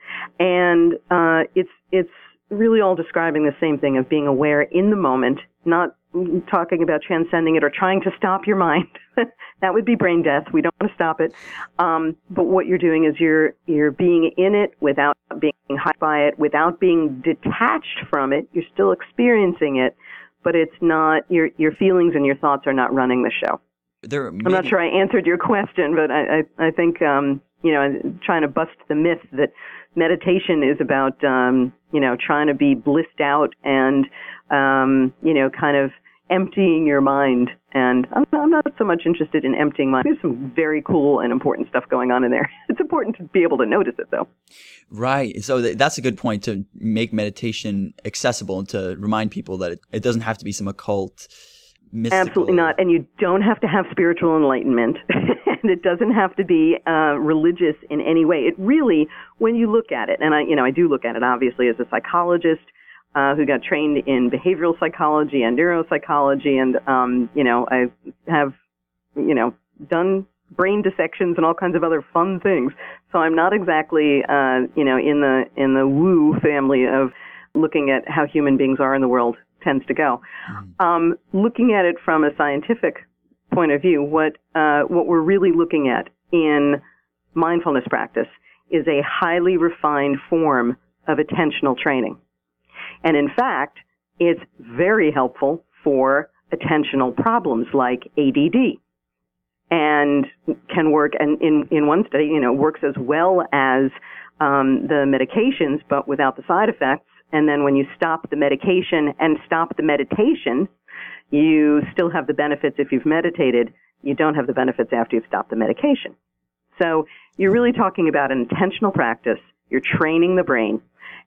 And uh, it's it's really all describing the same thing of being aware in the moment, not talking about transcending it or trying to stop your mind. That would be brain death. We don't want to stop it. Um, but what you're doing is you're you're being in it without being hurt by it, without being detached from it. You're still experiencing it, but it's not your your feelings and your thoughts are not running the show. There are many... I'm not sure I answered your question, but I I, I think um, you know, I'm trying to bust the myth that meditation is about um, you know, trying to be blissed out and um, you know, kind of emptying your mind. And I'm, I'm not so much interested in emptying my. There's some very cool and important stuff going on in there. It's important to be able to notice it, though. Right. So th- that's a good point, to make meditation accessible and to remind people that it, it doesn't have to be some occult, mystical. Absolutely not. And you don't have to have spiritual enlightenment. And it doesn't have to be uh, religious in any way. It really, when you look at it, and I, you know, I do look at it obviously as a psychologist, Uh, who got trained in behavioral psychology and neuropsychology, and um, you know, I have, you know, done brain dissections and all kinds of other fun things. So I'm not exactly, uh, you know, in the in the woo family of looking at how human beings are in the world tends to go. Mm-hmm. Um, looking at it from a scientific point of view, what uh, what we're really looking at in mindfulness practice is a highly refined form of attentional training. And in fact, it's very helpful for attentional problems like A D D, and can work, and in, in one study, you know, works as well as um, the medications, but without the side effects. And then when you stop the medication and stop the meditation, you still have the benefits if you've meditated. You don't have the benefits after you've stopped the medication. So you're really talking about an intentional practice. You're training the brain.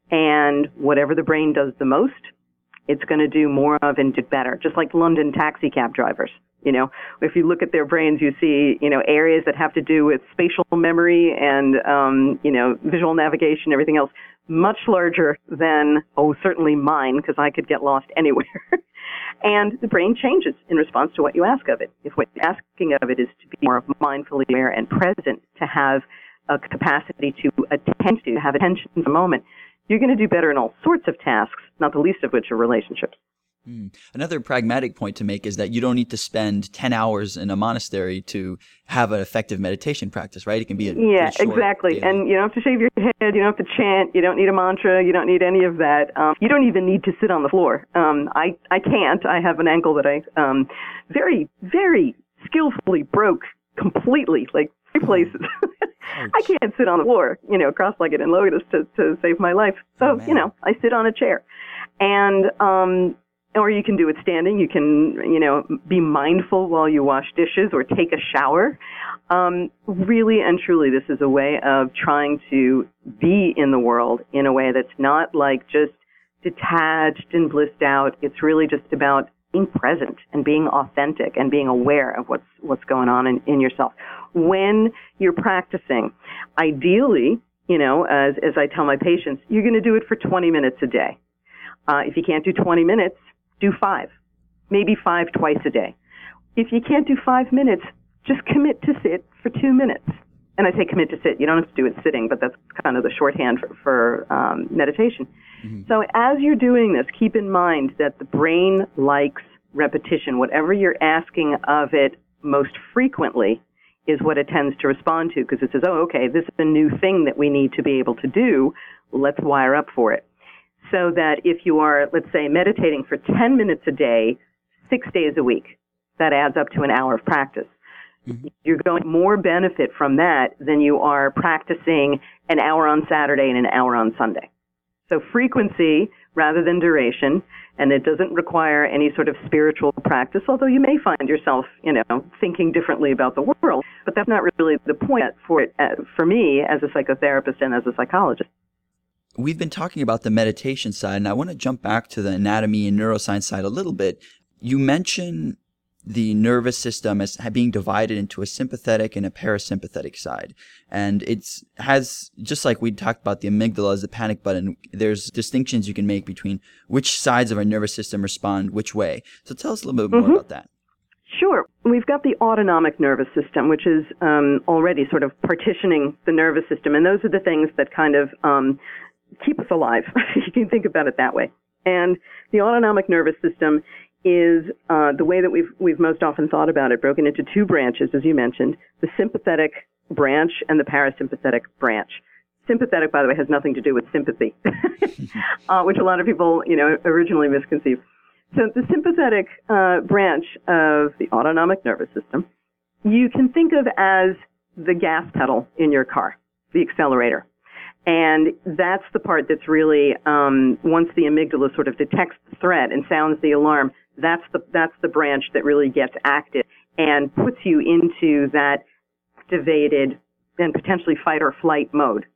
And whatever the brain does the most, it's going to do more of and do better. Just like London taxi cab drivers. You know, if you look at their brains, you see, you know, areas that have to do with spatial memory and, um, you know, visual navigation, everything else, much larger than, oh, certainly mine, because I could get lost anywhere. And the brain changes in response to what you ask of it. If what you're asking of it is to be more mindfully aware and present, to have a capacity to attend to, have attention in the moment, you're going to do better in all sorts of tasks, not the least of which are relationships. Mm. Another pragmatic point to make is that you don't need to spend ten hours in a monastery to have an effective meditation practice, right? It can be a Yeah, short exactly. daily. And you don't have to shave your head. You don't have to chant. You don't need a mantra. You don't need any of that. Um, you don't even need to sit on the floor. Um, I, I can't. I have an ankle that I um, very, very skillfully broke completely, like three places. I can't sit on the floor, you know, cross-legged and lotus to, to save my life. So, oh, you know, I sit on a chair. And, um, or you can do it standing. You can, you know, be mindful while you wash dishes or take a shower. Um, really and truly, this is a way of trying to be in the world in a way that's not like just detached and blissed out. It's really just about being present and being authentic and being aware of what's what's going on in, in yourself. When you're practicing, ideally, you know, as as I tell my patients, you're going to do it for twenty minutes a day. Uh, if you can't do twenty minutes, do five, maybe five twice a day. If you can't do five minutes, just commit to sit for two minutes. And I say commit to sit. You don't have to do it sitting, but that's kind of the shorthand for, for um, meditation. Mm-hmm. So as you're doing this, keep in mind that the brain likes repetition. Whatever you're asking of it most frequently is what it tends to respond to, because it says, oh, okay, this is a new thing that we need to be able to do. Let's wire up for it. So that if you are, let's say, meditating for ten minutes a day, six days a week, that adds up to an hour of practice. Mm-hmm. You're going more benefit from that than you are practicing an hour on Saturday and an hour on Sunday. So frequency rather than duration, and it doesn't require any sort of spiritual practice, although you may find yourself, you know, thinking differently about the world. But that's not really the point for it, uh, for me as a psychotherapist and as a psychologist. We've been talking about the meditation side, and I want to jump back to the anatomy and neuroscience side a little bit. You mentioned the nervous system as being divided into a sympathetic and a parasympathetic side. And it's has, just like we talked about the amygdala as the panic button, there's distinctions you can make between which sides of our nervous system respond which way. So tell us a little bit more mm-hmm. about that. Sure. We've got the autonomic nervous system, which is um, already sort of partitioning the nervous system. And those are the things that kind of um, keep us alive. You can think about it that way. And the autonomic nervous system is uh, the way that we've we've most often thought about it, broken into two branches, as you mentioned, the sympathetic branch and the parasympathetic branch. Sympathetic, by the way, has nothing to do with sympathy, uh, which a lot of people, you know, originally misconceive. So the sympathetic uh, branch of the autonomic nervous system, you can think of as the gas pedal in your car, the accelerator. And that's the part that's really, um, once the amygdala sort of detects the threat and sounds the alarm, that's the that's the branch that really gets active and puts you into that activated and potentially fight or flight mode.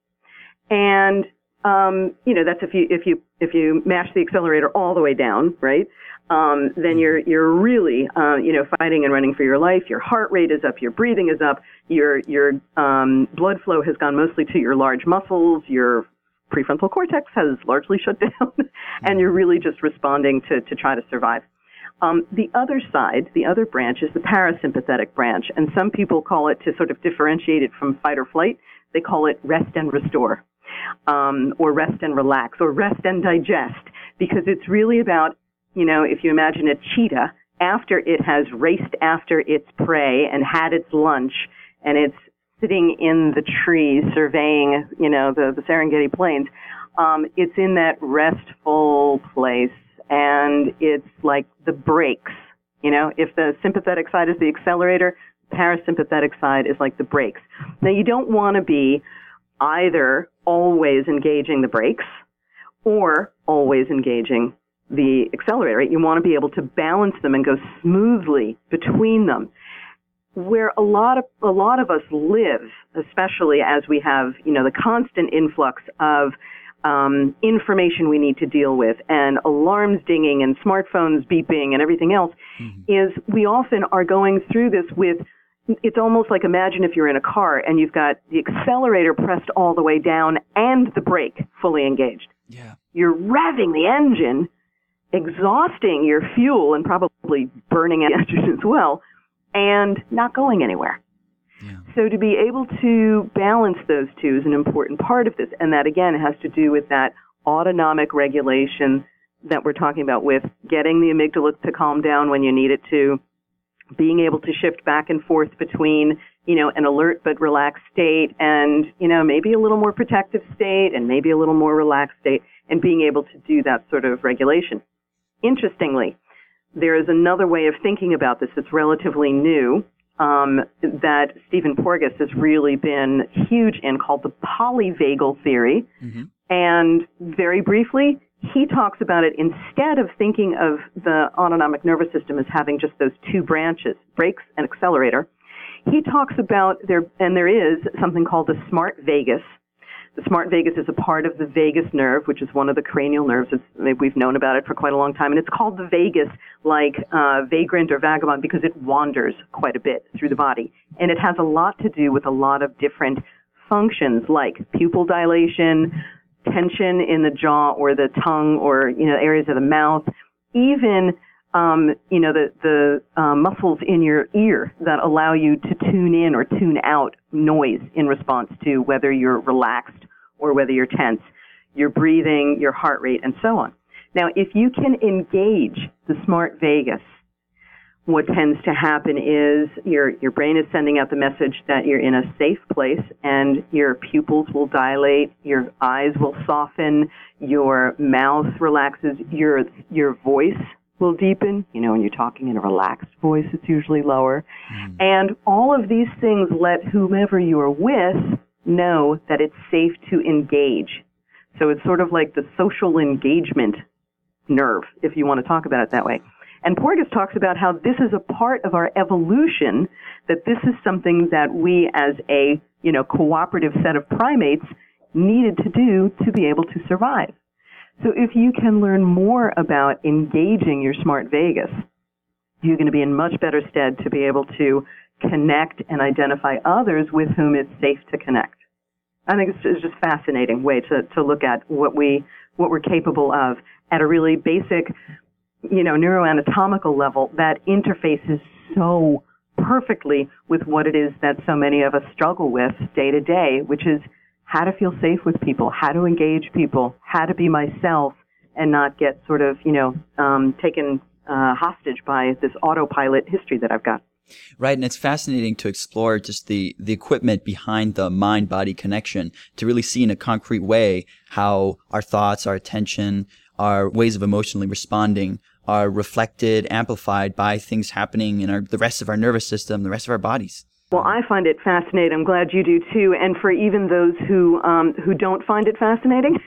And um, you know, that's if you if you if you mash the accelerator all the way down, right? Um, then you're you're really uh, you know fighting and running for your life. Your heart rate is up, your breathing is up, your your um, blood flow has gone mostly to your large muscles. Your prefrontal cortex has largely shut down, and you're really just responding to to try to survive. Um, the other side, the other branch, is the parasympathetic branch, and some people call it, to sort of differentiate it from fight or flight, they call it rest and restore, um, or rest and relax, or rest and digest, because it's really about, you know, if you imagine a cheetah, after it has raced after its prey and had its lunch, and it's sitting in the trees surveying, you know, the, the Serengeti Plains, um, it's in that restful place. And it's like the brakes, you know, if the sympathetic side is the accelerator, the parasympathetic side is like the brakes. Now, you don't want to be either always engaging the brakes or always engaging the accelerator, right? You want to be able to balance them and go smoothly between them. Where a lot of, a lot of us live, especially as we have, you know, the constant influx of Um, information we need to deal with, and alarms dinging and smartphones beeping and everything else, mm-hmm. is we often are going through this with, it's almost like, imagine if you're in a car and you've got the accelerator pressed all the way down and the brake fully engaged. Yeah. You're revving the engine, exhausting your fuel and probably burning the engine as well, and not going anywhere. Yeah. So to be able to balance those two is an important part of this. And that, again, has to do with that autonomic regulation that we're talking about, with getting the amygdala to calm down when you need it to, being able to shift back and forth between, you know, an alert but relaxed state and, you know, maybe a little more protective state and maybe a little more relaxed state, and being able to do that sort of regulation. Interestingly, there is another way of thinking about this that's relatively new, Um, that Stephen Porges has really been huge in, called the polyvagal theory. Mm-hmm. And very briefly, he talks about it, instead of thinking of the autonomic nervous system as having just those two branches, brakes and accelerator, he talks about there, and there is something called the smart vagus. The smart vagus is a part of the vagus nerve, which is one of the cranial nerves. It's, we've known about it for quite a long time. And it's called the vagus, like uh, vagrant or vagabond, because it wanders quite a bit through the body. And it has a lot to do with a lot of different functions, like pupil dilation, tension in the jaw or the tongue or, you know, areas of the mouth, even Um, you know, the, the uh, muscles in your ear that allow you to tune in or tune out noise in response to whether you're relaxed or whether you're tense, your breathing, your heart rate, and so on. Now, if you can engage the smart vagus, what tends to happen is your, your brain is sending out the message that you're in a safe place, and your pupils will dilate, your eyes will soften, your mouth relaxes, your, your voice will deepen. You know, when you're talking in a relaxed voice, it's usually lower. Mm. And all of these things let whomever you're with know that it's safe to engage. So it's sort of like the social engagement nerve, if you want to talk about it that way. And Porges talks about how this is a part of our evolution, that this is something that we as a, you know, cooperative set of primates needed to do to be able to survive. So if you can learn more about engaging your smart vagus, you're going to be in much better stead to be able to connect and identify others with whom it's safe to connect. I think it's, it's just a fascinating way to, to look at what we, what we're capable of at a really basic, you know, neuroanatomical level that interfaces so perfectly with what it is that so many of us struggle with day to day, which is how to feel safe with people, how to engage people, how to be myself and not get sort of, you know, um, taken uh, hostage by this autopilot history that I've got. Right, and it's fascinating to explore just the, the equipment behind the mind-body connection to really see in a concrete way how our thoughts, our attention, our ways of emotionally responding are reflected, amplified by things happening in our, the rest of our nervous system, the rest of our bodies. Well, I find it fascinating. I'm glad you do too. And for even those who um, who don't find it fascinating,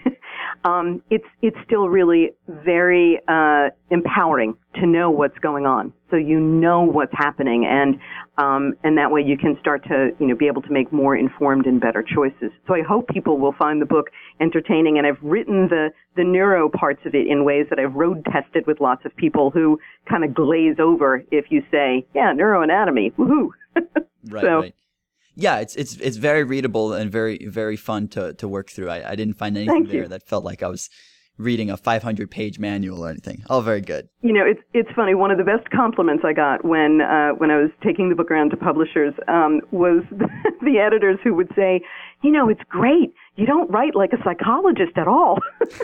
um, it's it's still really very uh, empowering to know what's going on. So you know what's happening, and um, and that way you can start to you know be able to make more informed and better choices. So I hope people will find the book entertaining. And I've written the the neuro parts of it in ways that I've road tested with lots of people who kind of glaze over if you say, yeah, neuroanatomy, woohoo. Right, so, right. Yeah, it's it's it's very readable and very very fun to to work through. I, I didn't find anything there that felt like I was reading a five hundred page manual or anything. All very good. You know, it's it's funny. One of the best compliments I got when uh, when I was taking the book around to publishers um, was the editors who would say, you know, it's great. You don't write like a psychologist at all.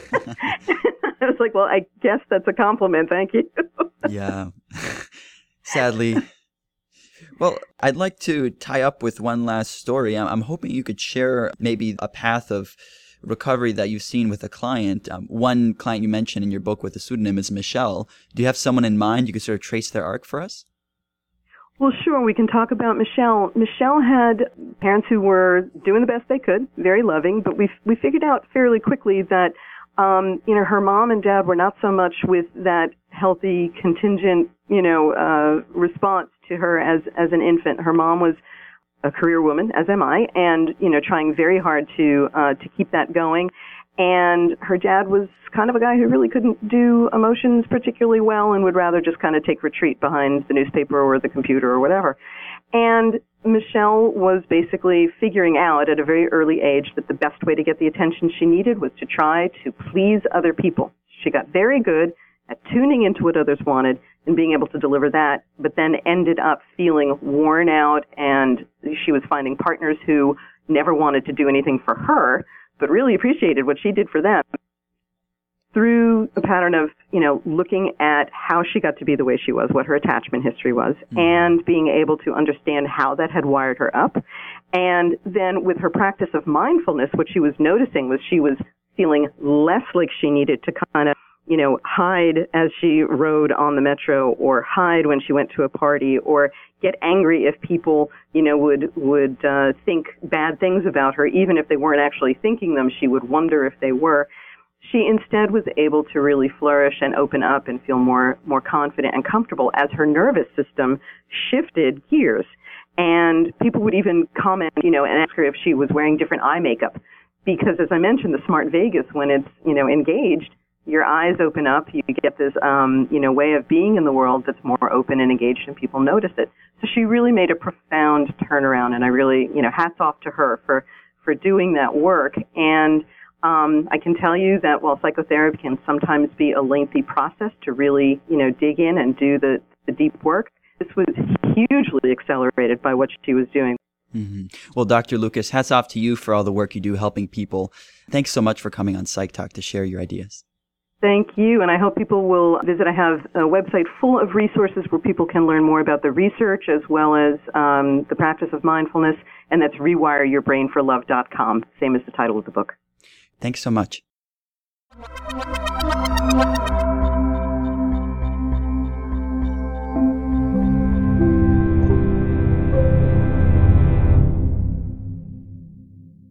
I was like, well, I guess that's a compliment. Thank you. Yeah. Sadly. Well, I'd like to tie up with one last story. I'm hoping you could share maybe a path of recovery that you've seen with a client. Um, one client you mentioned in your book with the pseudonym is Michelle. Do you have someone in mind you could sort of trace their arc for us? Well, sure. We can talk about Michelle. Michelle had parents who were doing the best they could, very loving, but we we figured out fairly quickly that um, you know her mom and dad were not so much with that healthy contingent, you know, uh, response to her as as an infant. Her mom was a career woman, as am I, and you know, trying very hard to uh, to keep that going. And her dad was kind of a guy who really couldn't do emotions particularly well and would rather just kind of take retreat behind the newspaper or the computer or whatever. And Michelle was basically figuring out at a very early age that the best way to get the attention she needed was to try to please other people. She got very good at tuning into what others wanted and being able to deliver that, but then ended up feeling worn out, and she was finding partners who never wanted to do anything for her, but really appreciated what she did for them. Through a pattern of, you know, looking at how she got to be the way she was, what her attachment history was, mm-hmm. and being able to understand how that had wired her up. And then with her practice of mindfulness, what she was noticing was she was feeling less like she needed to kind of, you know, hide as she rode on the metro, or hide when she went to a party, or get angry if people, you know, would would uh, think bad things about her, even if they weren't actually thinking them. She would wonder if they were. She instead was able to really flourish and open up and feel more more confident and comfortable as her nervous system shifted gears. And people would even comment, you know, and ask her if she was wearing different eye makeup, because as I mentioned, the smart vagus, when it's, you know, engaged, your eyes open up, you get this, um, you know, way of being in the world that's more open and engaged, and people notice it. So she really made a profound turnaround, and I really, you know, hats off to her for, for doing that work. And um, I can tell you that while psychotherapy can sometimes be a lengthy process to really, you know, dig in and do the, the deep work, this was hugely accelerated by what she was doing. Mm-hmm. Well, Doctor Lucas, hats off to you for all the work you do helping people. Thanks so much for coming on Psych Talk to share your ideas. Thank you, and I hope people will visit. I have a website full of resources where people can learn more about the research as well as um, the practice of mindfulness, and that's rewire your brain for love dot com, same as the title of the book. Thanks so much.